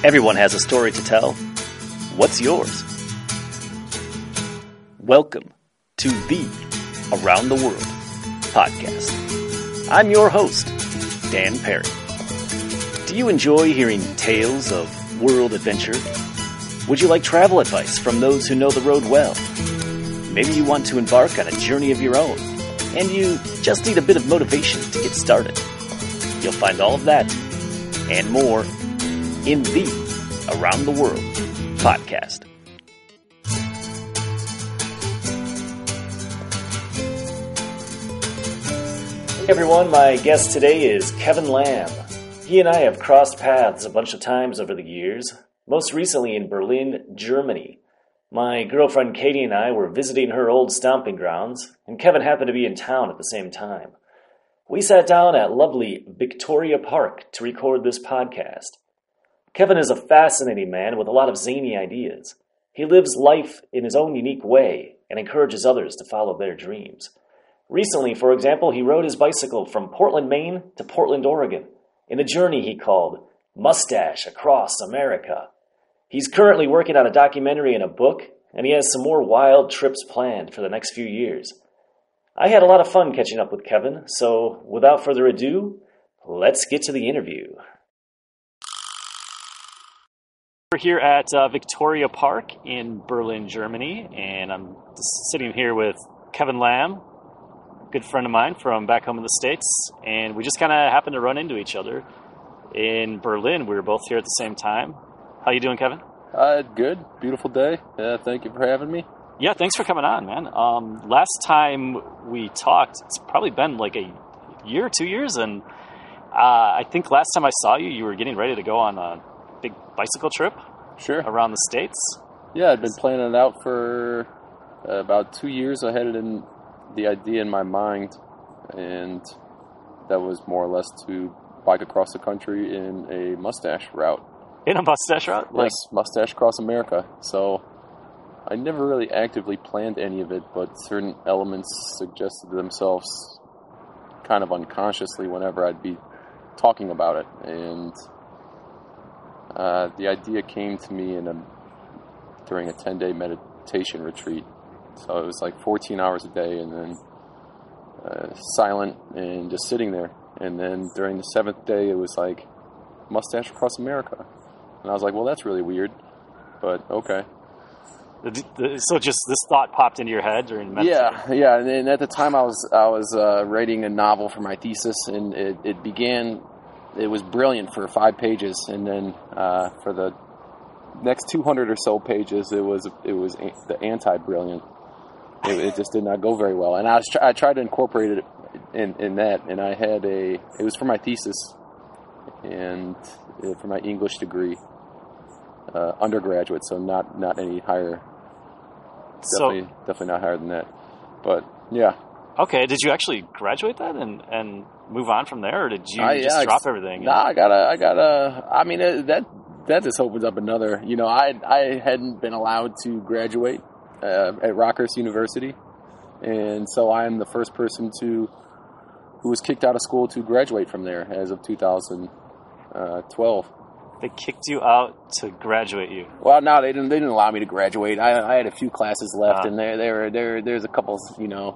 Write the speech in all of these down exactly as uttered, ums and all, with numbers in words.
Everyone has a story to tell. What's yours? Welcome to the Around the World podcast. I'm your host, Dan Perry. Do you enjoy hearing tales of world adventure? Would you like travel advice from those who know the road well? Maybe you want to embark on a journey of your own, and you just need a bit of motivation to get started. You'll find all of that and more in the Around the World podcast. Hey everyone, my guest today is Kevin Lamb. He and I have crossed paths a bunch of times over the years, most recently in Berlin, Germany. My girlfriend Katie and I were visiting her old stomping grounds, and Kevin happened to be in town at the same time. We sat down at lovely Victoria Park to record this podcast. Kevin is a fascinating man with a lot of zany ideas. He lives life in his own unique way and encourages others to follow their dreams. Recently, for example, he rode his bicycle from Portland, Maine to Portland, Oregon, in a journey he called Mustache Across America. He's currently working on a documentary and a book, and he has some more wild trips planned for the next few years. I had a lot of fun catching up with Kevin, so without further ado, let's get to the interview. We're here at uh, Victoria Park in Berlin, Germany, and I'm just sitting here with Kevin Lamb, a good friend of mine from back home in the States, and we just kind of happened to run into each other in Berlin. We were both here at the same time. How you doing, Kevin? Uh, good. Beautiful day. Uh, thank you for having me. Yeah, thanks for coming on, man. Um, last time we talked, it's probably been like a year, two years, and uh, I think last time I saw you, you were getting ready to go on a big bicycle trip Sure. around the States. Yeah, I'd been planning it out for uh, about two years. I had it in the idea in my mind, and that was more or less to bike across the country in a mustache route. In a mustache route? Like, Yes, mustache across America. So I never really actively planned any of it, but certain elements suggested themselves kind of unconsciously whenever I'd be talking about it. And uh, the idea came to me in a, during a ten-day meditation retreat. So it was like fourteen hours a day and then uh, silent and just sitting there. And then during the seventh day, it was like mustache across America. And I was like, well, that's really weird, but okay. So just this thought popped into your head during meditation? Yeah, yeah. And, and at the time, I was I was uh, writing a novel for my thesis, and it, it began. It was brilliant for five pages, and then uh, for the next two hundred or so pages, it was it was the anti-brilliant. It, it just did not go very well, and I was I tried to incorporate it in in that, and I had a. It was for my thesis, and uh, for my English degree, uh, undergraduate, so not not any higher. Definitely, so, definitely not higher than that. But, yeah. Okay, did you actually graduate then and, and move on from there, or did you I, just yeah, drop everything? Nah, I gotta, I gotta, I mean, it, that that just opens up another, you know, I I hadn't been allowed to graduate uh, at Rockhurst University, and so I'm the first person to, who was kicked out of school to graduate from there as of two thousand twelve. They kicked you out to graduate you. Well, no, they didn't. They didn't allow me to graduate. I, I had a few classes left, uh, and there, there, there, there's a couple. You know,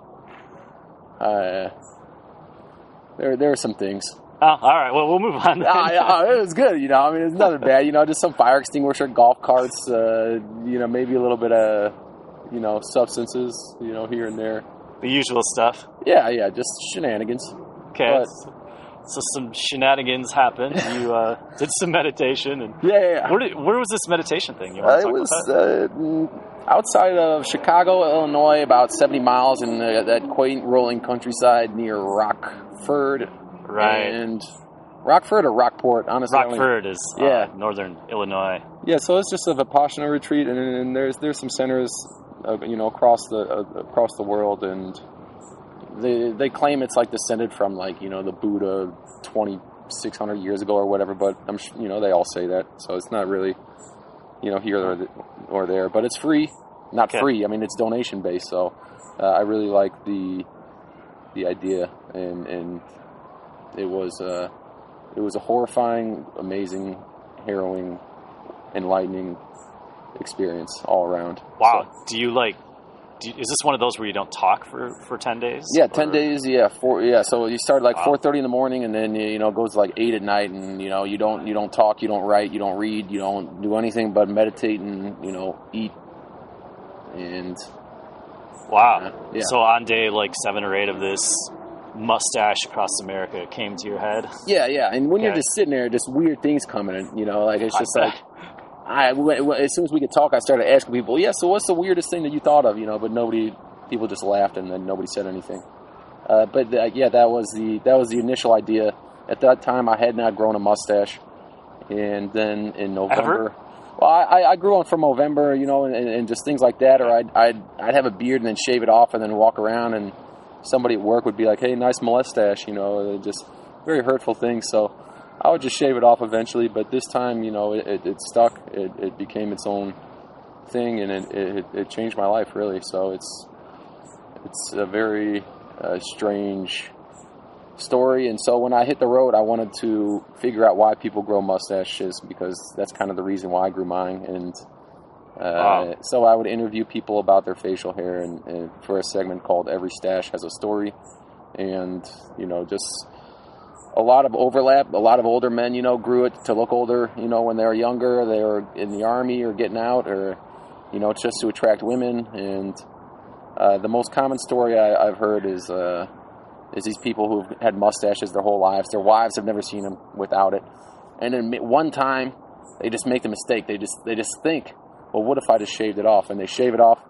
uh, there, there are some things. Oh, all right. Well, we'll move on. ah, yeah, it was good. You know, I mean, it's nothing bad. You know, just some fire extinguisher, golf carts. Uh, you know, maybe a little bit of, you know, substances. You know, here and there. The usual stuff. Yeah, yeah, just shenanigans. Okay. But, So some shenanigans happened. You uh, did some meditation, and yeah, yeah, yeah. Where, did, where was this meditation thing? You Uh, want to it talk was about that? uh, outside of Chicago, Illinois, about seventy miles in the, that quaint rolling countryside near Rockford. Right. And Rockford or Rockport, honestly. Rockford is uh, yeah. northern Illinois. Yeah, so it's just a Vipassana retreat, and, and there's there's some centers, uh, you know, across the uh, across the world, and they they claim it's like descended from like you know the Buddha twenty-six hundred years ago or whatever, but I'm you know they all say that, so it's not really you know here or, or there, but it's free, not okay. free. I mean it's donation based, so uh, I really like the the idea, and and it was uh, it was a horrifying, amazing, harrowing enlightening experience all around. Wow. So, do you like? Do you, is this one of those where you don't talk for, for ten days? Yeah, or? ten days. Yeah, four. Yeah, so you start like Wow. four thirty in the morning, and then you know goes to like eight at night, and you know you don't you don't talk, you don't write, you don't read, you don't do anything but meditate and you know eat. And Wow. uh, yeah. So on day like seven or eight of this, mustache across America came to your head. Yeah, yeah, and when Okay. you're just sitting there, just weird things coming in, you know, like it's just I like, I, w- as soon as we could talk, I started asking people, yeah, so what's the weirdest thing that you thought of, you know, but nobody, people just laughed and then nobody said anything. Uh, but uh, yeah, that was the, that was the initial idea. At that time, I had not grown a mustache, and then in November, Ever? well, I, I grew one for November, you know, and, and just things like that, or I'd, I'd, I'd have a beard and then shave it off and then walk around and somebody at work would be like, hey, nice mustache, you know, just very hurtful things. So I would just shave it off eventually. But this time, you know, it, it, it stuck. It, it became its own thing, and it, it, it changed my life, really. So it's it's a very uh, strange story. And so when I hit the road, I wanted to figure out why people grow mustaches, because that's kind of the reason why I grew mine. And Uh, Wow. so I would interview people about their facial hair, and, and for a segment called Every Stash Has a Story, and you know, just a lot of overlap. A lot of older men, you know, grew it to look older, you know, when they were younger, they were in the army or getting out, or you know, just to attract women. And uh, the most common story I, I've heard is uh, is these people who've had mustaches their whole lives. Their wives have never seen them without it, and then one time they just make the mistake. They just they just think, well, what if I just shaved it off? And they shave it off,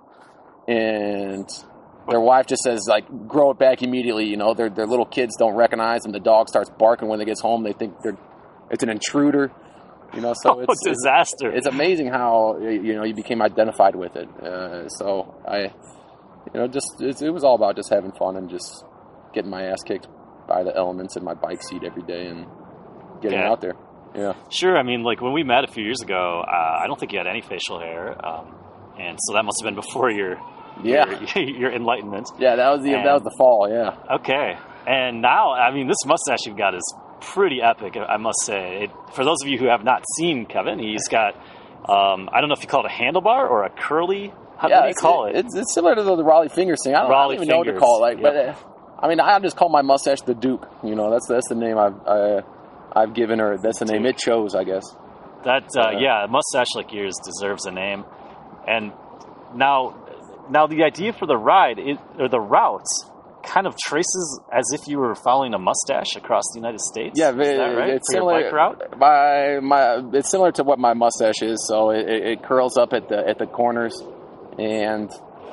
and their wife just says, like, grow it back immediately. You know, their their little kids don't recognize them. The dog starts barking when they get home. They think they're it's an intruder. You know, so Oh, it's disaster. It's, it's amazing how you know you became identified with it. Uh, so I, you know, just it, it was all about just having fun and just getting my ass kicked by the elements in my bike seat every day and getting Yeah. out there. Yeah. Sure. I mean, like when we met a few years ago, uh, I don't think you had any facial hair, um, and so that must have been before your Yeah. your, your enlightenment. Yeah, that was the And- that was the fall. Yeah. Okay. And now, I mean, this mustache you've got is pretty epic, I must say. It, for those of you who have not seen Kevin, he's got, um, I don't know if you call it a handlebar or a curly, how, yeah, what do you it's, call it? It's, it's similar to the, the Raleigh fingers thing. I don't, I Raleigh don't even know what to fingers, call it. Like, yep. but uh, I mean, I just call my mustache the Duke. You know, that's that's the name I've I, I've given her. That's the name Duke. it chose, I guess. That, uh, Uh, yeah, a mustache like yours deserves a name. And now, now the idea for the ride, it, or the routes, kind of traces as if you were following a mustache across the United States. Yeah, Is that right? it's for similar. your bike route? My my, it's similar to what my mustache is. So it, it, it curls up at the at the corners, and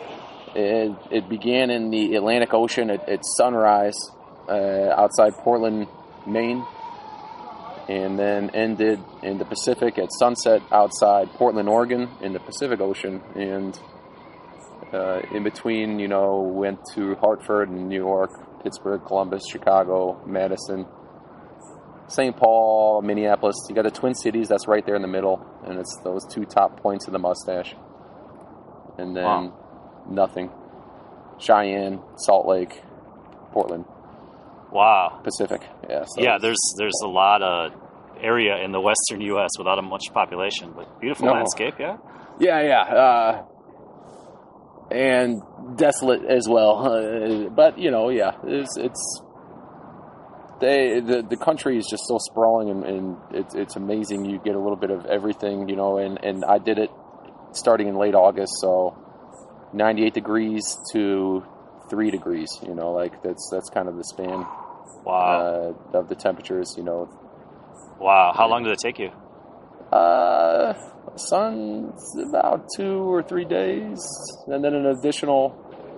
it it began in the Atlantic Ocean at, at sunrise uh, outside Portland, Maine, and then ended in the Pacific at sunset outside Portland, Oregon, in the Pacific Ocean, and uh, in between, you know, went to Hartford and New York, Pittsburgh, Columbus, Chicago, Madison, Saint Paul, Minneapolis. You got the Twin Cities, that's right there in the middle, and it's those two top points of the mustache. And then Wow. nothing. Cheyenne, Salt Lake, Portland, Wow. Pacific. Yeah, so Yeah, it's- there's there's a lot of area in the western U S without a much population, but beautiful No. landscape, yeah? Yeah, yeah. Uh, and desolate as well. Uh, but, you know, yeah, it's, it's they the, the country is just so sprawling, and, and it's, it's amazing. You get a little bit of everything, you know, and, and I did it starting in late August, so ninety-eight degrees to three degrees, you know, like that's that's kind of the span Wow. uh, of the temperatures, you know. Wow. How long did it take you? Uh, sun's about two or three days, and then an additional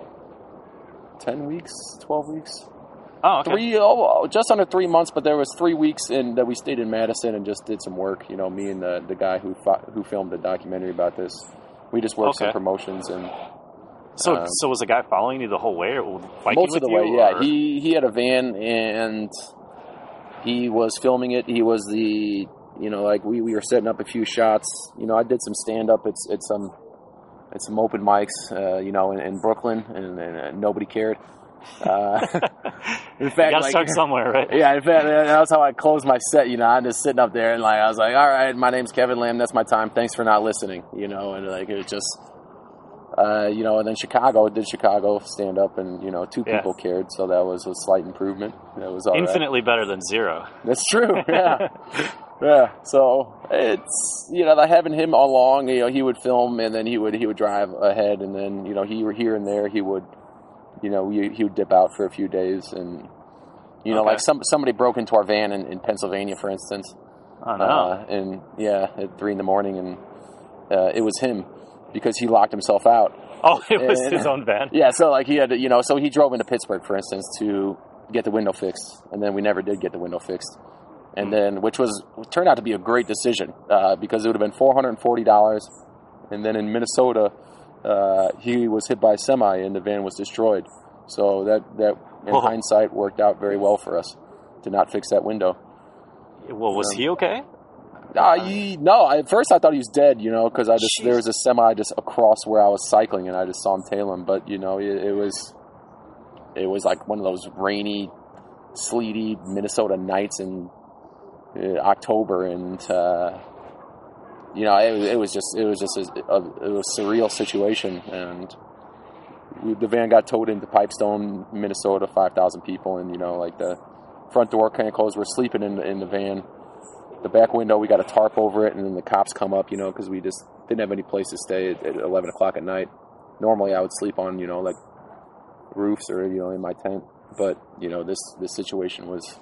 ten weeks, twelve weeks. Oh, okay. Three, oh, just under three months, but there was three weeks in that we stayed in Madison and just did some work. You know, me and the the guy who fought, who filmed the documentary about this, we just worked some Okay. promotions and So, um, so was the guy following you the whole way, or biking most with of the you, way. Yeah, or- he he had a van and he was filming it. He was the you know like we, we were setting up a few shots. You know, I did some stand up. It's it's some it's some open mics. Uh, you know, in, in Brooklyn, and, and uh, nobody cared. Uh, in fact, you gotta like, start somewhere, right? Yeah, in fact, that's how I closed my set. You know, I'm just sitting up there and like I was like, "All right, my name's Kevin Lamb. That's my time. Thanks for not listening." You know, and like it was just, uh, you know, and then Chicago did Chicago stand up, and you know, two Yeah. people cared, so that was a slight improvement. That was all right. Infinitely better than zero. That's true. Yeah. Yeah, so it's, you know, having him along, you know, he would film and then he would he would drive ahead, and then, you know, he here and there he would, you know, he, he would dip out for a few days, and you know, Okay. like some somebody broke into our van in, in Pennsylvania, for instance. Oh no. Uh, and yeah, at three in the morning, and uh, it was him because he locked himself out. oh, it was and- his own van. Yeah, so like he had, to, you know, so he drove into Pittsburgh, for instance, to get the window fixed, and then we never did get the window fixed. And then, which was turned out to be a great decision uh, because it would have been four hundred and forty dollars. And then in Minnesota, uh, he was hit by a semi and the van was destroyed. So that that in Whoa. hindsight worked out very well for us to not fix that window. Well, was he okay? Uh, he, no, at first I thought he was dead, you know, because I just Jeez. there was a semi just across where I was cycling and I just saw him tail him. But you know, it, it was it was like one of those rainy, sleety Minnesota nights in uh, October, and uh, you know, it, it was just it was just a, a, it was a surreal situation, and we, the van got towed into Pipestone, Minnesota, five thousand people, and you know, like the front door can't close. We're sleeping in the, in the van. The back window, we got a tarp over it, and then the cops come up, you know, because we just didn't have any place to stay at, at eleven o'clock at night. Normally, I would sleep on, you know, like roofs or, you know, in my tent. But, you know, this, this situation was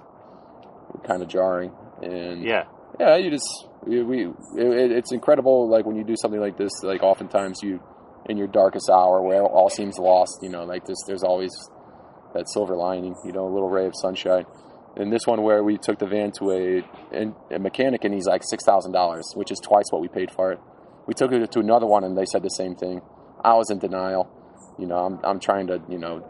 kind of jarring. And Yeah. yeah, you just, we, we it, it's incredible, like, when you do something like this, like, oftentimes you, in your darkest hour where all seems lost, you know, like this, there's always that silver lining, you know, a little ray of sunshine. And this one where we took the van to a, a mechanic, and he's like six thousand dollars, which is twice what we paid for it. We took it to another one, and they said the same thing. I was in denial. You know, I'm I'm trying to, you know,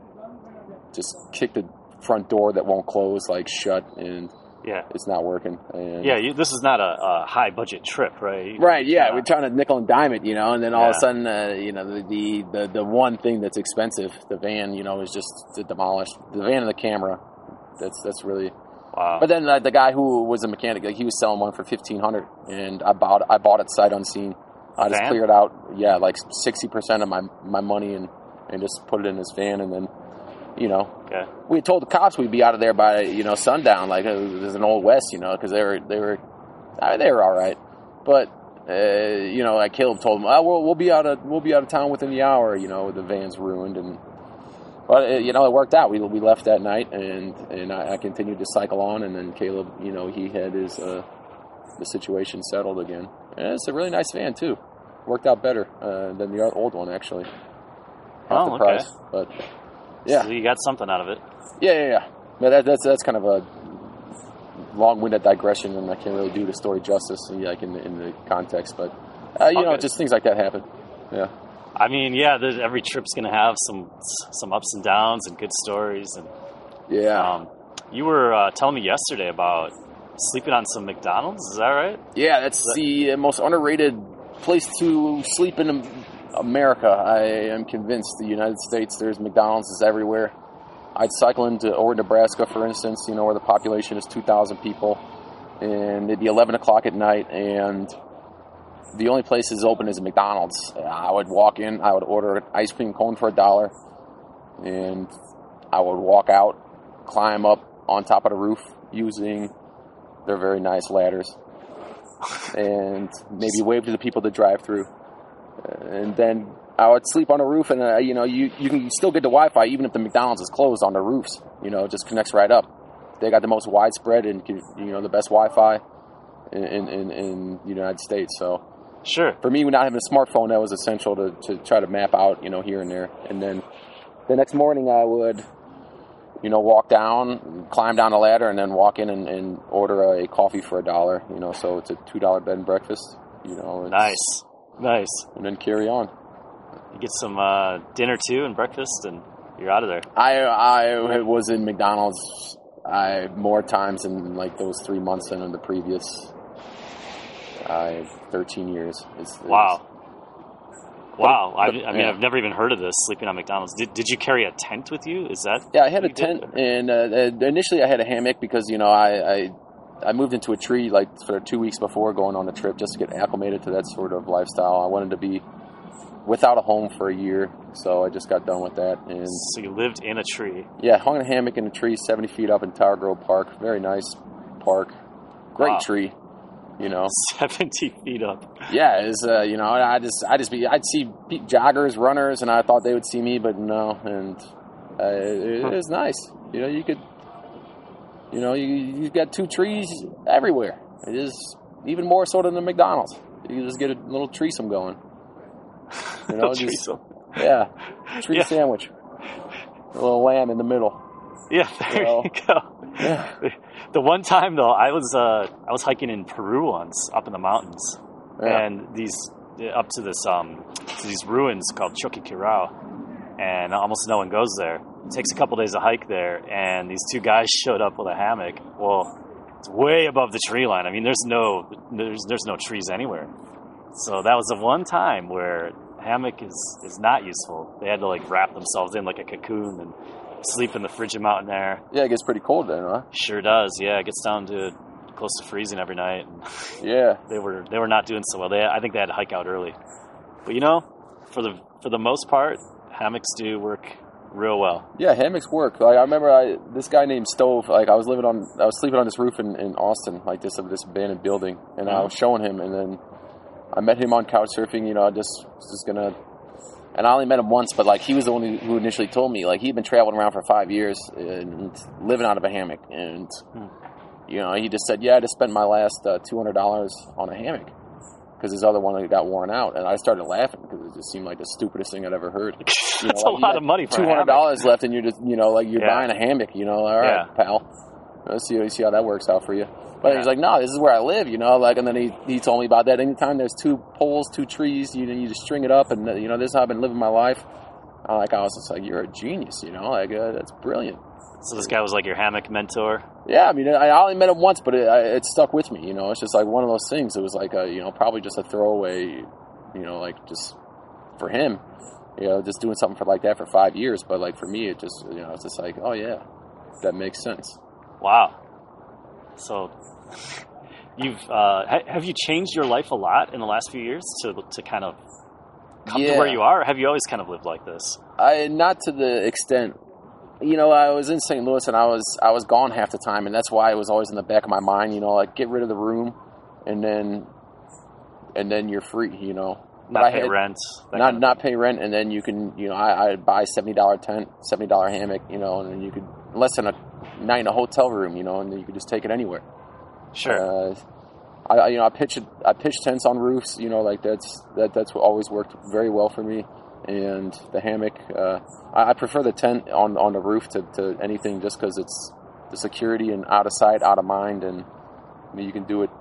just kick the front door that won't close, like, shut, and Yeah. it's not working. And Yeah, you, this is not a, a high budget trip, right? Right, yeah, Uh, we're trying to nickel and dime it, you know, and then all of Yeah. a sudden, uh, you know, the, the, the, the one thing that's expensive, the van, you know, is just demolished. The van and the camera, that's that's really... Wow. But then uh, the guy who was a mechanic, like, he was selling one for fifteen hundred dollars, and I bought I bought it sight unseen. I just van? cleared out, yeah, like sixty percent of my my money and, and just put it in this van, and then, you know, Okay. we had told the cops we'd be out of there by, you know, sundown, like it was an Old West, you know, because they were they were uh, they were all right, but uh, you know, like Caleb told them, oh, we'll we'll be out of we'll be out of town within the hour, you know, the van's ruined, and but uh, you know, it worked out. We we left that night, and and I, I continued to cycle on, and then Caleb, you know, he had his uh, the situation settled again, and it's a really nice van too. Worked out better uh, than the old one, actually. Half Oh, the okay. price, but yeah. So you got something out of it. Yeah, yeah, yeah. But that, that's that's kind of a long-winded digression, and I can't really do the story justice, like in the, in the context. But uh, you All know, good. just things like that happen. Yeah, I mean, yeah, there's, every trip's going to have some some ups and downs and good stories. And yeah, um, you were uh, telling me yesterday about sleeping on some McDonald's. Is that right? yeah. That's the uh, most underrated place to sleep in Am- America. I am convinced. The United States, there's McDonald's is everywhere. I'd cycle into Ord, Nebraska, for instance, you know, where the population is two thousand people, and it'd be eleven o'clock at night, and the only place that's open is a McDonald's. I would walk in, I would order an ice cream cone for a dollar, and I would walk out, climb up on top of the roof using their very nice ladders, and maybe wave to the people that drive through, and then I would sleep on the roof, and uh, you know, you, you can still get the Wi-Fi even if the McDonald's is closed on the roofs. You know, it just connects right up. They got the most widespread and, you know, the best Wi-Fi in in, in, in the United States. So Sure. for me, not having a smartphone, that was essential to, to try to map out, you know, here and there. And then the next morning, I would, you know, walk down, climb down the ladder, and then walk in and, and order a coffee for a dollar. You know, so it's a two dollar bed and breakfast. You know, it's, Nice. Nice. and then carry on. You get some uh, dinner too and breakfast, and you're out of there. I I was in McDonald's I more times in like those three months than in the previous I thirteen years. It's, it's, Wow. Wow. But, I, but, I mean, yeah. I've never even heard of this, sleeping on McDonald's. Did, did you carry a tent with you? Is that? Yeah, I had a what you did? tent, and uh, initially I had a hammock because, you know, I, I I moved into a tree like for two weeks before going on the trip just to get acclimated to that sort of lifestyle. I wanted to be without a home for a year, so I just got done with that. And So you lived in a tree. yeah, hung a hammock in a tree seventy feet up in Tower Grove Park. Very nice park. Great Wow. tree, you know. seventy feet up. Yeah, it's uh, you know, I just I just be I'd see pe- joggers, runners, and I thought they would see me, but no, and uh, it, it was nice. You know, you could, you know, you you got two trees everywhere. It is even more so than the McDonald's. You can just get a little threesome going. You know, just, Threesome. yeah, tree Yeah. sandwich, a little lamb in the middle. Yeah, there Well, you go. Yeah, The one time though, I was uh, I was hiking in Peru once, up in the mountains, yeah. and these up to this um to these ruins called Choqquequirao, and almost no one goes there. It takes a couple days to hike there, and these two guys showed up with a hammock. Well, it's way above the tree line. I mean, there's no there's there's no trees anywhere. So that was the one time where hammock is is not useful. They had to like wrap themselves in like a cocoon and sleep in the frigid mountain air. Yeah, it gets pretty cold then, huh? Sure does. Yeah, it gets down to close to freezing every night. And Yeah. they were they were not doing so well. They I think they had to hike out early. But you know, for the for the most part, hammocks do work real well. Yeah, hammocks work. Like I remember, I this guy named Stove. Like I was living on, I was sleeping on this roof in, in Austin, like this of this abandoned building, and I was showing him, and then I met him on couch surfing. You know, I just just gonna, and I only met him once, but like he was the one who initially told me, like he'd been traveling around for five years and living out of a hammock, and Hmm. you know, he just said, yeah, I just spent my last uh, two hundred dollars on a hammock. Because his other one got worn out, and I started laughing because it just seemed like the stupidest thing I'd ever heard. You That's know, a like, lot you of money for two hundred dollars left, and you're just, you know, like you're Yeah. buying a hammock. You know, all right, Yeah. pal. Let's see, let's see how that works out for you. But Yeah. he's like, no, this is where I live. You know, like, and then he, he told me about that. Anytime there's two poles, two trees, you you just string it up, and you know, this is how I've been living my life. I like, I was just like, you're a genius. You know, like uh, that's brilliant. So this guy was like your hammock mentor. Yeah, I mean, I I only met him once, but it, I, it stuck with me. You know, it's just like one of those things. It was like a, you know, probably just a throwaway, you know, like just for him, you know, just doing something for like that for five years. But like for me, it just, you know, it's just like, oh yeah, that makes sense. Wow. So you've uh, ha- have you changed your life a lot in the last few years to to kind of come Yeah. to where you are? Or have you always kind of lived like this? I not to the extent, you know, I was in Saint Louis and I was I was gone half the time, and that's why it was always in the back of my mind. You know, like get rid of the room, and then and then you're free. You know, But Not I pay had- rent. that not kind of not pay rent, and then you can, you know, I I'd buy seventy dollar tent, seventy dollar hammock, you know, and then you could less than a night in a hotel room, you know, and then you could just take it anywhere. thing. Sure. Uh, I I- you know I pitch I pitch tents on roofs, you know, like that's that that's what always worked very well for me, and the hammock. Uh, I, I prefer the tent on on the roof to, to anything, just because it's the security and out of sight, out of mind, and I mean, you can do it.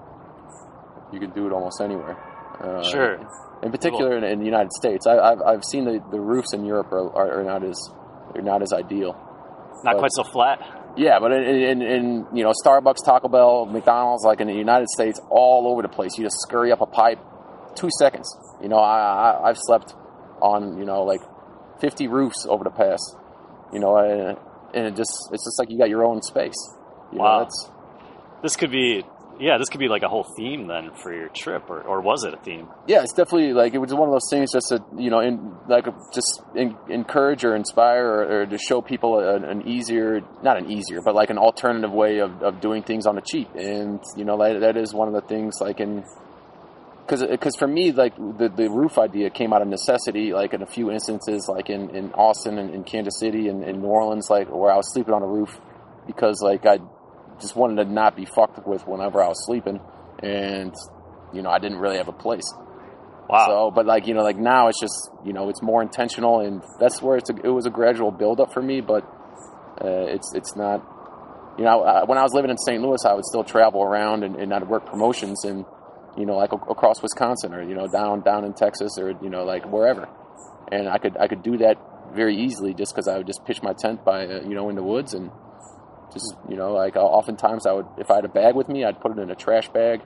You can do it almost anywhere. Uh, Sure. In particular, in, in the United States, I, I've I've seen the, the roofs in Europe are, are, are not as they're not as ideal. Not but- quite so flat. Yeah, but in, in, in you know Starbucks, Taco Bell, McDonald's, like in the United States, all over the place. You just scurry up a pipe, two seconds. You know, I, I I've slept on you know like fifty roofs over the past. You know, and, and it just it's just like you got your own space. You Wow. know, it's, This could be, yeah, this could be like a whole theme then for your trip, or, or was it a theme? yeah, it's definitely like it was one of those things just to you know in, like just in, encourage or inspire or, or to show people an, an easier, not an easier, but like an alternative way of, of doing things on the cheap. And you know that that is one of the things like in because because for me like the the roof idea came out of necessity, like in a few instances like in, in Austin and in Kansas City and in New Orleans, like where I was sleeping on a roof because like I just wanted to not be fucked with whenever I was sleeping, and you know I didn't really have a place. Wow. So, but like you know, like now it's just you know it's more intentional, and that's where it's a, it was a gradual build up for me. But uh, it's it's not, you know, I, when I was living in Saint Louis, I would still travel around and, and I'd work promotions, and you know, like a- across Wisconsin or you know down down in Texas or you know like wherever, and I could I could do that very easily just because I would just pitch my tent by uh, you know in the woods and just you know like uh, oftentimes I would if I had a bag with me I'd put it in a trash bag.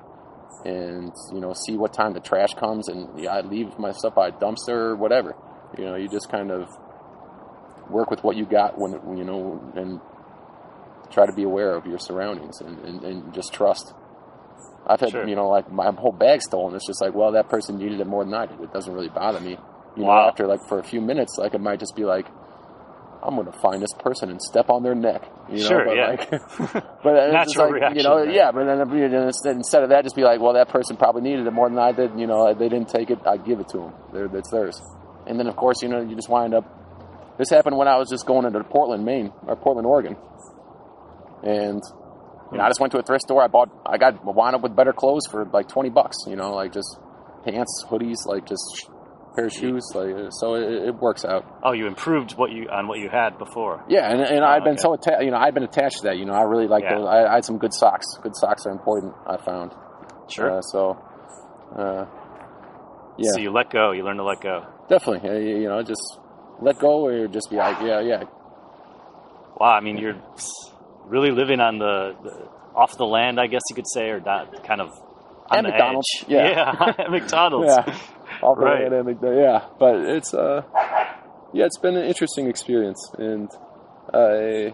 and, you know, see what time the trash comes, and yeah, I leave my stuff by a dumpster or whatever. You know, you just kind of work with what you got when, you know, and try to be aware of your surroundings and, and, and just trust. I've had, Sure. you know, like my whole bag stolen. It's just like, well, that person needed it more than I did. It doesn't really bother me. You Wow. know, after like for a few minutes, like it might just be like, I'm going to find this person and step on their neck. You know? Sure, but yeah. Like, but it's just Natural like, reaction, you know, right? yeah. But then you know, instead, instead of that, just be like, well, that person probably needed it more than I did. You know, they didn't take it. I give it to them. They're, it's theirs. And then of course, you know, you just wind up. This happened when I was just going into Portland, Maine, or Portland, Oregon, and. You know, I just went to a thrift store. I bought, I got wound up with better clothes for like twenty bucks. You know, like just pants, hoodies, like just a pair of shoes. Like so, it, it works out. Oh, you improved what you on what you had before. Yeah, and and Oh, I've been okay. so attached. You know, I've been attached to that. You know, I really like Yeah. those. I, I had some good socks. Good socks are important. I found. Sure. Uh, so, uh, yeah, So you let go. You learn to let go. definitely. Uh, you you know, just let go, or just be like, yeah, yeah. Wow. I mean, you're really living on the, the off the land, I guess you could say, or not kind of on At the McDonald's, edge. yeah. Yeah, at McDonald's. Yeah. Off the Right. land and the- yeah, but it's uh, yeah, it's been an interesting experience, and I,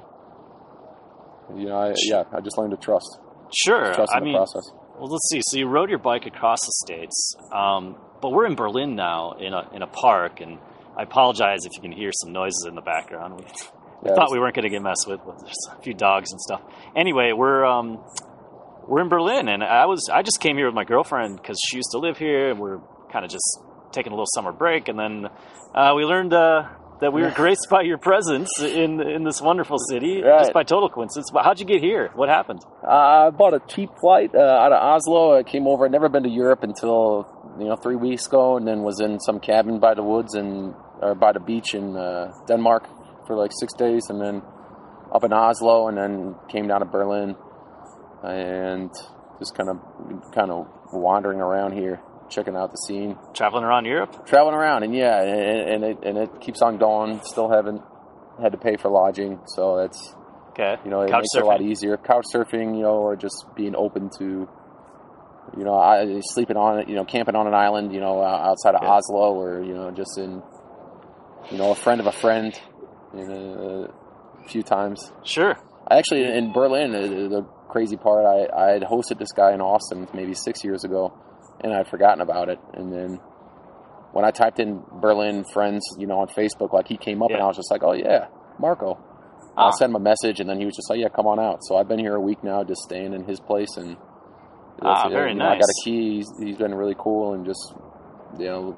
you know, I yeah, I just learned to trust, Sure. trust in I the mean, process. well, let's see. So you rode your bike across the states, um, but we're in Berlin now in a in a park, and I apologize if you can hear some noises in the background. We, we Yeah, thought it's- we weren't going to get messed with, but there's a few dogs and stuff. Anyway, we're um, we're in Berlin, and I was I just came here with my girlfriend because she used to live here, and we're kind of just taking a little summer break, and then uh, we learned uh, that we were graced by your presence in in this wonderful city Right. just by total coincidence. But how'd you get here? What happened? Uh, I bought a cheap flight uh, out of Oslo. I came over. I'd never been to Europe until you know three weeks ago, and then was in some cabin by the woods and or by the beach in uh, Denmark for like six days, and then up in Oslo, and then came down to Berlin, and just kind of kind of wandering around here, checking out the scene, Traveling around Europe? traveling around, and yeah, and, and it and it keeps on going. Still haven't had to pay for lodging, so that's. Okay. You know, it Couch makes it a lot surfing? easier. Couch surfing, you know, or just being open to, you know, I, sleeping on it, you know, camping on an island, you know, uh, outside of Okay. Oslo, or, you know, just in, you know, a friend of a friend, you know, a few times. Sure. I actually, in Berlin, uh, the crazy part, I, I had hosted this guy in Austin maybe six years ago, and I'd forgotten about it. And then when I typed in Berlin friends, you know, on Facebook, like he came up, and Yeah. I was just like, oh, yeah, Marco. Ah. I sent him a message, and then he was just like, yeah, come on out. So I've been here a week now, just staying in his place. And Ah, that's it. very You know, I got nice. a key. He's, he's been really cool, and just, you know.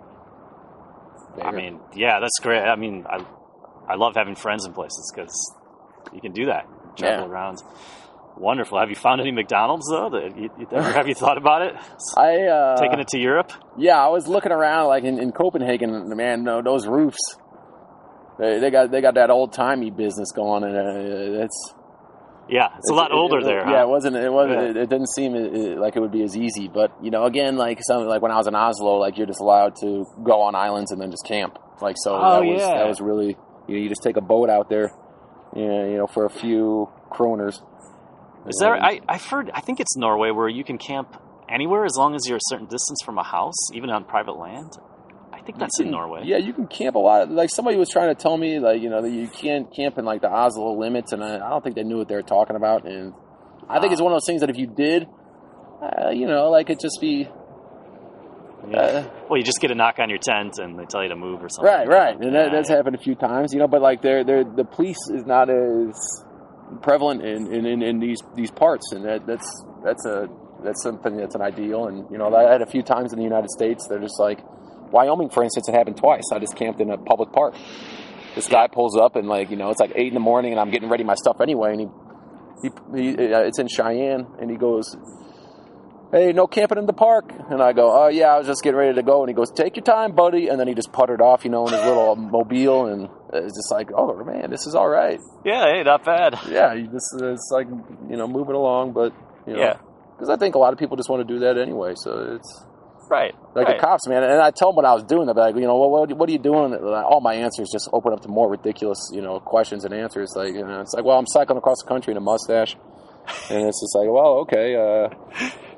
I there. mean, yeah, that's great. I mean, I I love having friends in places because you can do that. Travel Yeah. around. Wonderful. Have you found any McDonald's, though? That you, you, have you thought about it? I, uh, Taking it to Europe? yeah, I was looking around, like in, in Copenhagen, man, no, those roofs. They, they got they got that old timey business going, and uh, it's Yeah, it's a lot older it, there, Yeah, huh? it wasn't. It wasn't. Yeah. It, it didn't seem uh, like it would be as easy. But you know, again, like something like when I was in Oslo, like you're just allowed to go on islands and then just camp. Like so, Oh, that was yeah. that was really. You know, you just take a boat out there, you know, you know for a few kroners. Is there? And- I, I've heard. I think it's Norway where you can camp anywhere as long as you're a certain distance from a house, even on private land. I think that's in Norway. Yeah, you can camp a lot. Like somebody was trying to tell me, like you know, that you can't camp in like the Oslo limits, and I, I don't think they knew what they were talking about. And I think Ah. it's one of those things that if you did, uh, you know, like it just be. Yeah. Uh, Well, you just get a knock on your tent and they tell you to move or something. Right, right, and that, Yeah, that's yeah. happened a few times, you know. But like, they're, they're, the police is not as prevalent in, in, in, in these these parts, and that, that's that's a that's something that's an ideal. And you know, I had a few times in the United States. They're just like Wyoming, for instance. It happened twice. I just camped in a public park. This guy pulls up, and like you know, it's like eight in the morning, and I'm getting ready my stuff anyway, and he he, he uh, it's in Cheyenne, and he goes, hey, no camping in the park. And I go, oh, yeah, I was just getting ready to go. And he goes, take your time, buddy. And then he just puttered off, you know, in his little mobile. And it's just like, oh, man, this is all right. Yeah, hey, not bad. Yeah, you just, it's like, you know, moving along. But, you know, Yeah. because I think a lot of people just want to do that anyway. So it's Right. like right. the cops, man. And I tell them what I was doing. They'll be like, you know, well, what, what are you doing? And all my answers just open up to more ridiculous, you know, questions and answers. Like, you know, it's like, well, I'm cycling across the country in a mustache. And it's just like, well, okay, uh,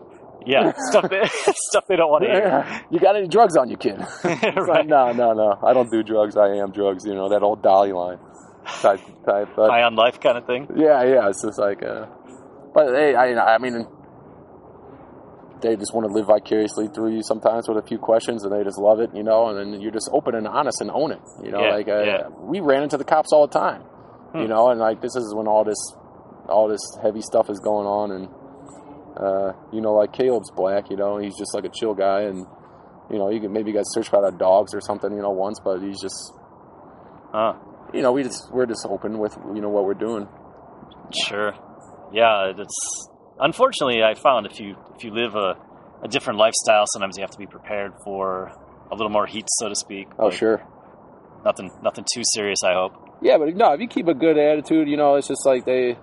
Yeah, stuff they, stuff they don't want to hear. You got any drugs on you, kid? It's Right. like, no, no, no. I don't do drugs. I am drugs. You know, that old Dolly line type. type but, High on life kind of thing. yeah, yeah. It's just like, uh, but hey, I, I mean, they just want to live vicariously through you sometimes with a few questions, and they just love it, you know. And then you're just open and honest and own it, you know. Yeah, like uh, yeah. we ran into the cops all the time, Hmm. you know, and like this is when all this, all this heavy stuff is going on, and uh, you know, like Caleb's black, you know, he's just like a chill guy, and you know, you can maybe got searched by the dogs or something, you know, once, but he's just, Huh. you know, we just we're just open with you know what we're doing. Sure. Yeah, it's unfortunately I found if you if you live a, a different lifestyle, sometimes you have to be prepared for a little more heat, so to speak. Oh, Like, sure. Nothing nothing too serious, I hope. Yeah, but no, if you keep a good attitude, you know, it's just like they.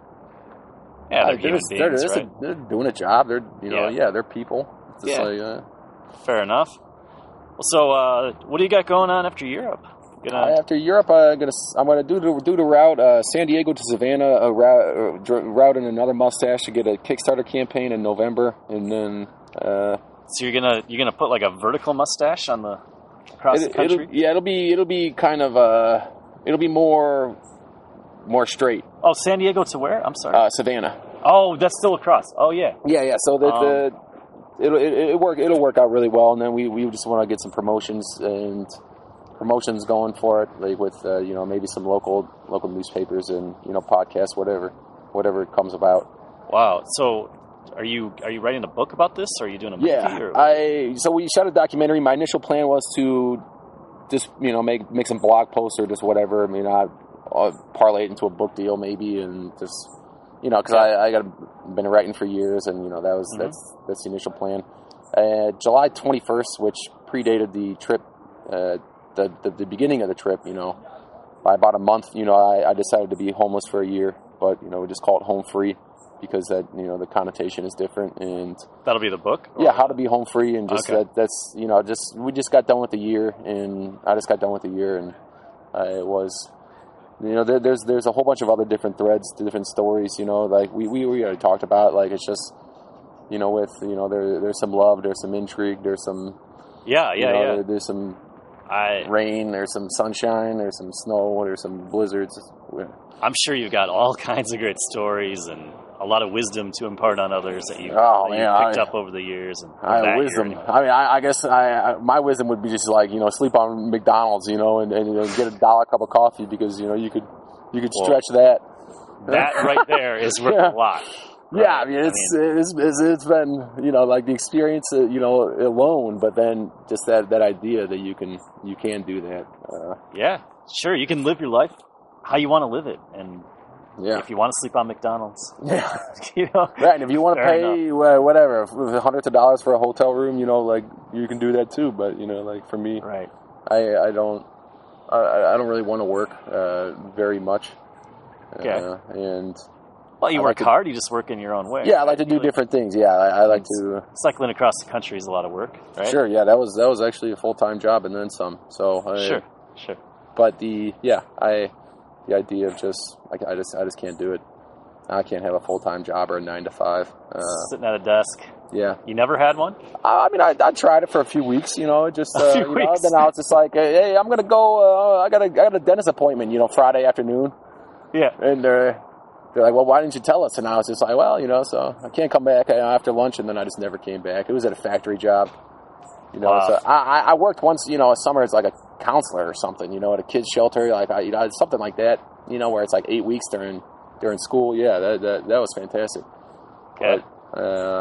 Yeah, they're Uh, human just- beings, they're, just- right? they're doing a job. They're, you know, Yeah. yeah, they're people. It's just Yeah. like, uh, Fair enough. Well, so uh, what do you got going on after Europe? Gonna, after Europe, I'm gonna I'm gonna do the do the route uh, San Diego to Savannah, a route, uh, dr- route in another mustache to get a Kickstarter campaign in November, and then uh, so you're gonna you're gonna put like a vertical mustache on the across it, the country? it'll, yeah, it'll be it'll be kind of uh, it'll be more more straight. Oh, San Diego to where? I'm sorry. Uh, Savannah. oh, that's still across. Oh, yeah. Yeah, yeah. So that Um, the it'll it, it work it'll work out really well, and then we, we just want to get some promotions and promotions going for it, like with uh, you know maybe some local local newspapers and you know podcasts, whatever whatever it comes about. Wow. So are you are you writing a book about this, or are you doing a movie? Yeah, or? I so we shot a documentary. My initial plan was to just you know make make some blog posts or just whatever. I mean, I uh, parlay it into a book deal maybe, and just you know because I I got been writing for years, and you know that was Mhm. that's that's the initial plan. Uh, July twenty-first, which predated the trip, uh, the, the the beginning of the trip, you know, by about a month. You know, I, I decided to be homeless for a year, but you know we just call it home free because that you know the connotation is different and. That'll be the book? Yeah, how to be home free, and just Okay. that, that's you know just we just got done with the year, and I just got done with the year, and uh, it was you know there, there's there's a whole bunch of other different threads, different stories, you know, like we we, we already talked about, like it's just you know with you know there there's some love, there's some intrigue, there's some Yeah, you yeah, know, yeah. there, there's some I, rain, there's some sunshine, there's some snow, there's some blizzards. I'm sure you've got all kinds of great stories and a lot of wisdom to impart on others that you Oh, that man, you've picked I- up over the years. And I that have year wisdom. anyway. I mean, I, I guess I, I, my wisdom would be just like you know, sleep on McDonald's, you know, and, and, and get a dollar cup of coffee because you know you could you could Well, stretch that. That right there is worth Yeah. a lot. Yeah, Right? I mean, it's, it's it's it's been you know like the experience, uh, you know, alone, but then just that, that idea that you can you can do that. Uh, Yeah, sure. You can live your life how you want to live it, and yeah, if you want to sleep on McDonald's, yeah. you know, Right, and if you want to Fair pay uh, whatever hundreds of dollars for a hotel room, you know, like you can do that too. But you know, like for me, right? I I don't I, I don't really want to work uh, very much. Okay. Uh, and Well, you I work like to- hard. You just work in your own way. yeah, I like to do You different things. Yeah, I, I like to. Cycling across the country is a lot of work, right? Sure. Yeah, that was that was actually a full time job and then some. So I, Sure, sure. But the yeah, I the idea of just like I just I just can't do it. I can't have a full time job or a nine to five. Uh, Sitting at a desk. yeah. You never had one? I mean, I, I tried it for a few weeks, you know, just, A uh, few you know, weeks. then I was just like, hey, I'm going to go, uh, I got a, I got a dentist appointment, you know, Friday afternoon. Yeah. And they're, they're like, well, why didn't you tell us? And I was just like, well, you know, so I can't come back after lunch. And then I just never came back. It was at a factory job, you know, Wow. so I, I I worked once, you know, a summer as like a counselor or something, you know, at a kid's shelter, like, I, you know, something like that, you know, where it's like eight weeks during, during school. Yeah, that, that, that was fantastic. Okay. But,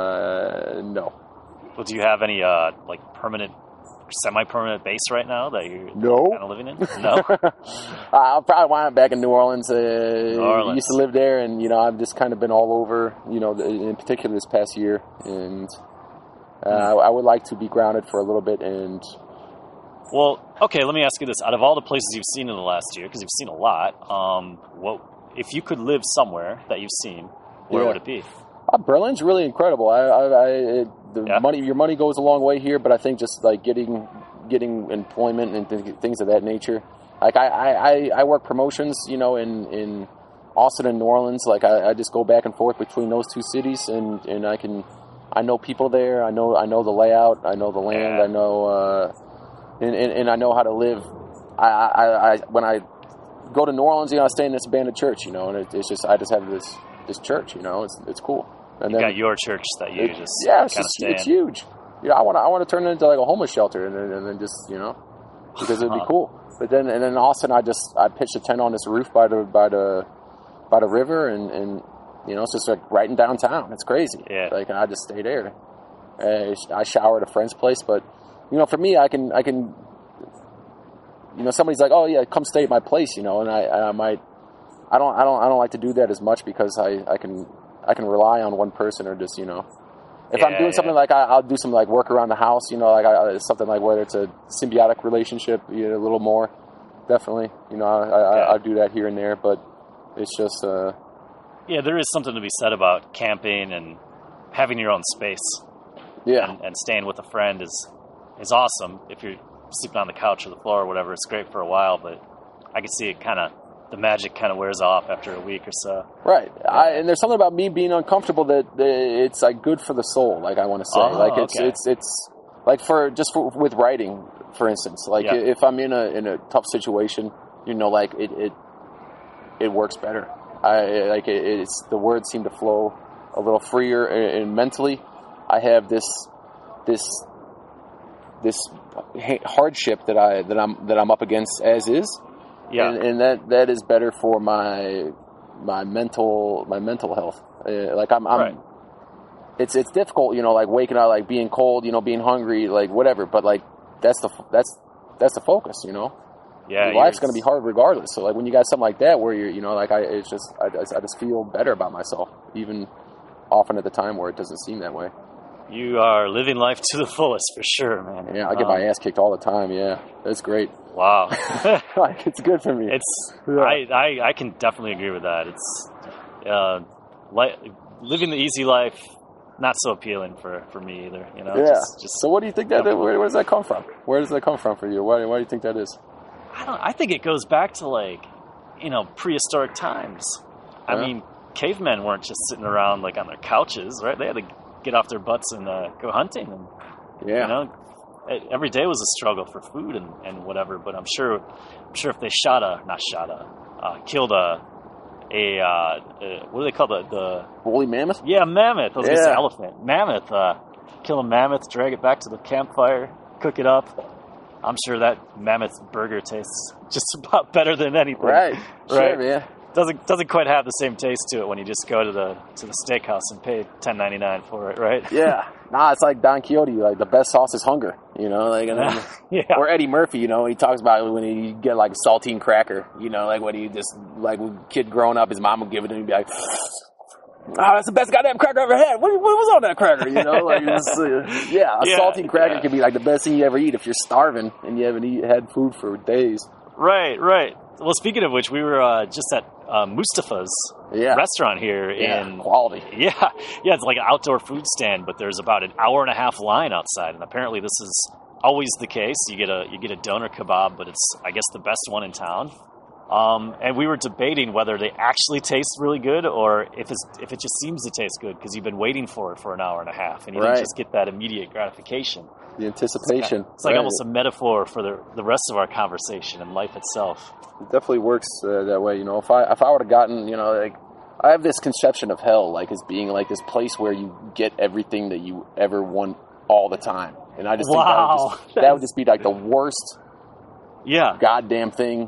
uh, no. Well, do you have any uh, like permanent, semi-permanent base right now that you're No. kind of living in? No. I'll probably wind up back in New Orleans. Uh, Orleans. Used to live there, and you know, I've just kind of been all over. You know, in particular this past year, and uh, Hmm. I would like to be grounded for a little bit. And Well, okay. Let me ask you this: out of all the places you've seen in the last year, because you've seen a lot, um, what if you could live somewhere that you've seen? Where Yeah. would it be? uh, Berlin's really incredible. I, I, I it, the Yeah? money, your money goes a long way here, but I think just like getting getting employment and th- things of that nature. Like I, I, I- I work promotions, you know, in in Austin and New Orleans. Like I, I just go back and forth between those two cities, and, and I can I know people there. I know I know the layout. I know the land. Yeah. I know, uh, and, and and I know how to live. I, I, I when I go to New Orleans, you know, I stay in this abandoned church, you know, and it, it's just I just have this this church, you know, it's it's cool. And You then got your church that you it, just yeah, it's kind of just, stay it's in. huge. You know, I want to I want to turn it into like a homeless shelter, and then, and then just you know, because it'd be cool. But then and then all of a sudden I just I pitched a tent on this roof by the by the by the river, and, and you know, it's just like right in downtown. It's crazy. Yeah. Like, and I just stay there. Uh, I shower at a friend's place, but you know, for me, I can I can. You know, somebody's like, "Oh yeah, come stay at my place," you know, and I, I might, I don't, I don't, I don't like to do that as much because I, I can, I can rely on one person or just, you know, if Yeah, I'm doing yeah. something like I, I'll do some like work around the house, you know, like I, something like whether it's a symbiotic relationship, you know, a little more, definitely, you know, I, I, Yeah. I do that here and there, but it's just, uh, Yeah, there is something to be said about camping and having your own space. yeah, And, and staying with a friend is is awesome. If you're sleeping on the couch or the floor or whatever, it's great for a while, but I can see it kind of, the magic kind of wears off after a week or so. right. I, and there's something about me being uncomfortable that, that it's like good for the soul. Like I want to say, Oh, like it's okay. it's it's like for just for, with writing, for instance. Like Yeah. if I'm in a in a tough situation, you know, like it it, it works better. I like it, it's the words seem to flow a little freer, and, and mentally, I have this this this hardship that I that I'm that I'm up against as is. Yeah. And, and that, that is better for my my mental my mental health. Uh, like I'm, I'm Right. it's it's difficult, you know, like waking up, like being cold, you know, being hungry, like whatever. But like that's the that's that's the focus, you know. Yeah. Your life's you're- going to be hard regardless. So like when you got something like that, where you're, you know, like I, it's just I, I just feel better about myself, even often at the time where it doesn't seem that way. You are living life to the fullest for sure, man. Yeah, I get Um, my ass kicked all the time. Yeah, that's great. Wow. Like it's good for me. It's Yeah. I, I I can definitely agree with that. It's uh, li- living the easy life, not so appealing for, for me either. You know, Yeah. just, just So what do you think that? Where, where does that come from? Where does that come from for you? Why, why do you think that is? I don't. I think it goes back to like, you know, prehistoric times. I Yeah. mean, cavemen weren't just sitting around like on their couches, right? They had to get off their butts and uh, go hunting, and Yeah. you know, e- every day was a struggle for food and, and whatever. But I'm sure, I'm sure if they shot a, not shot a, uh, killed a, a, uh, uh, what do they call the the Woolly mammoth? yeah mammoth? I was gonna say Yeah. elephant, mammoth. Uh, kill a mammoth, drag it back to the campfire, cook it up. I'm sure that mammoth burger tastes just about better than anything. Right. Sure, Right. man. Doesn't doesn't quite have the same taste to it when you just go to the to the steakhouse and pay ten ninety-nine for it, right? Yeah. Nah, it's like Don Quixote. Like the best sauce is hunger. You know, like and then, Yeah. or Eddie Murphy. You know, he talks about when you get like a saltine cracker. You know, like when he just like when kid growing up, his mom would give it to him. He'd be like, "Oh, that's the best goddamn cracker I ever had. What, what was on that cracker?" You know, like it's, uh, yeah, a Yeah, saltine cracker yeah. can be like the best thing you ever eat if you're starving and you haven't eat, had food for days. Right, right. Well, speaking of which, we were uh, just at uh, Mustafa's Yeah. restaurant here Yeah, in quality. Yeah, yeah. It's like an outdoor food stand, but there's about an hour and a half line outside, and apparently this is always the case. You get a you get a doner kebab, but it's I guess the best one in town. Um, and we were debating whether they actually taste really good or if it's if it just seems to taste good because you've been waiting for it for an hour and a half, and you Right. didn't just get that immediate gratification. The anticipation. It's like Right. almost a metaphor for the the rest of our conversation and life itself. It definitely works uh, that way. You know, if I if I would have gotten, you know, like I have this conception of hell, like as being like this place where you get everything that you ever want all the time, and I just Wow. think that would just, that would just be like the worst Yeah, goddamn thing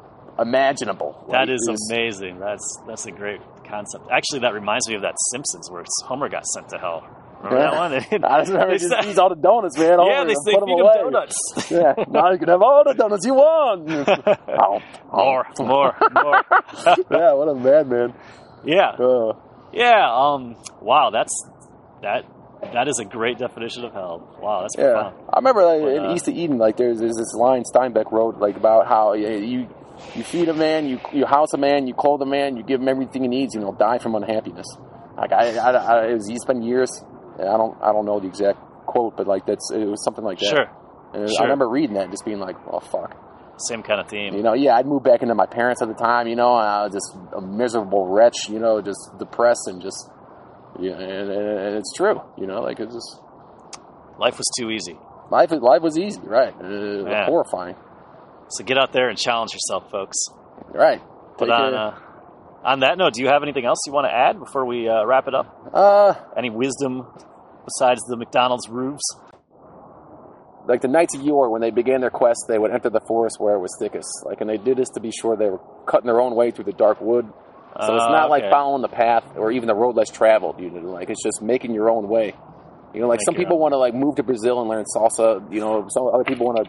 imaginable. that Like, is it's- amazing. That's that's a great concept. Actually, that reminds me of that Simpsons where Homer got sent to hell. Remember that one? I just remember They just said- eats all the donuts, man. yeah, Homer, they and say put 'em feed him away. donuts. Yeah, now you can have all the donuts you want. Oh, More, more, more. yeah, what a madman. Yeah, Uh, yeah. Um. Wow, that's that. That is a great definition of hell. Wow, that's Yeah, profound. I remember like But, in uh, East of Eden, like there's there's this line Steinbeck wrote like about how you you, you feed a man, you you house a man, you clothe a man, you give him everything he needs, and he'll die from unhappiness. Like I, I, I it was he spent years. And I don't I don't know the exact quote, but like that's it was something like that. Sure. And Sure. I remember reading that and just being like, oh fuck. Same kind of theme. You know, yeah, I'd moved back into my parents at the time, you know, and I was just a miserable wretch, you know, just depressed and just Yeah, and, and, and it's true. You know, like it's just Life was too easy. life. Life was easy, right? Uh, Yeah. Horrifying, So get out there and challenge yourself, folks. right? But Take on, care. uh, on that note, do you have anything else you want to add before we uh, wrap it up? Uh, Any wisdom besides the McDonald's roofs? like the Knights of Yore, when they began their quest, they would enter the forest where it was thickest. Like, and they did this to be sure they were cutting their own way through the dark wood. So it's Uh, not like okay. following the path or even the road less traveled. You know, like it's just making your own way. You know, like Make some your people own. want to like move to Brazil and learn salsa. You know, some other people want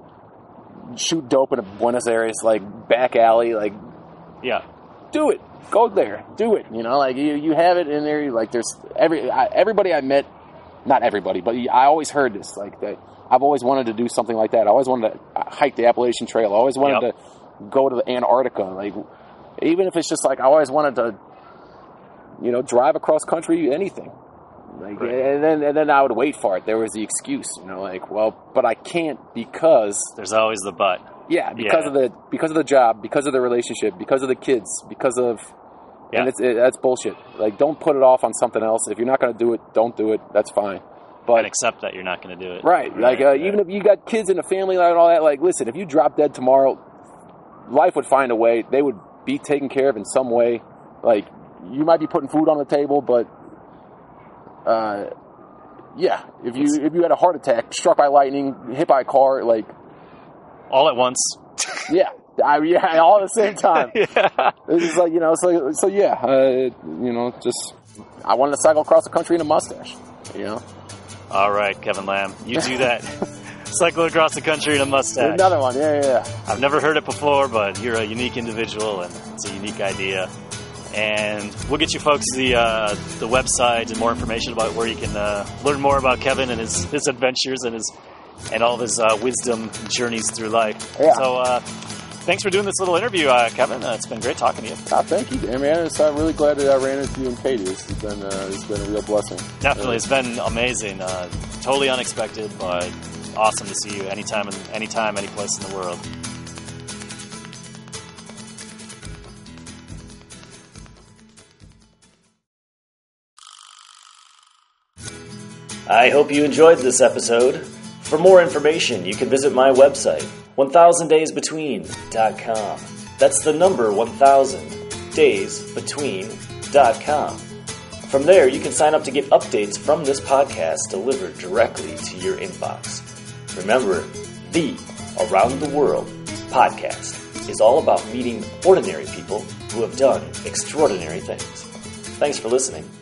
to shoot dope in a Buenos Aires like back alley. Like, Yeah. do it, go there, do it. You know, like you you have it in there. Like there's every I, everybody I met, not everybody, but I always heard this like that. I've always wanted to do something like that. I always wanted to hike the Appalachian Trail. I always wanted Yep. to go to the Antarctica. Like, even if it's just like I always wanted to, you know, drive across country, anything. Like, Right. and then and then I would wait for it. There was the excuse, you know, like, well, but I can't because There's always the but. yeah, because Yeah. of the because of the job, because of the relationship, because of the kids, because of Yeah. and it's it, that's bullshit. Like, don't put it off on something else. If you're not going to do it, don't do it. That's fine. But And accept that you're not going to do it. right, like uh, yeah. even if you got kids and a family and all that, like, listen, if you drop dead tomorrow, life would find a way. They would be taken care of in some way. Like, you might be putting food on the table, but uh, yeah, if you if you had a heart attack, struck by lightning, hit by a car, like, All at once. yeah, I, yeah, all at the same time. Yeah. It's just like, you know, so so yeah, uh, you know, just I wanted to cycle across the country in a mustache, you know. All right, Kevin Lamb. You do that. Cycle across the country in a mustache. Another one, yeah, yeah, yeah. I've never heard it before, but you're a unique individual, and it's a unique idea. And we'll get you folks the uh, the website and more information about where you can uh, learn more about Kevin and his, his adventures and his and all of his uh, wisdom journeys through life. Yeah. So uh, thanks for doing this little interview, uh, Kevin. Uh, it's been great talking to you. Ah, thank you, Dan, man. It's, I'm really glad that I ran into you and Katie. This has been uh, it's been a real blessing. Definitely, Uh, it's been amazing. Uh, totally unexpected, but awesome to see you anytime, and anytime, any place in the world. I hope you enjoyed this episode. For more information, you can visit my website, one thousand days between dot com. That's the number one thousand days between dot com. From there, you can sign up to get updates from this podcast delivered directly to your inbox. Remember, the Around the World podcast is all about meeting ordinary people who have done extraordinary things. Thanks for listening.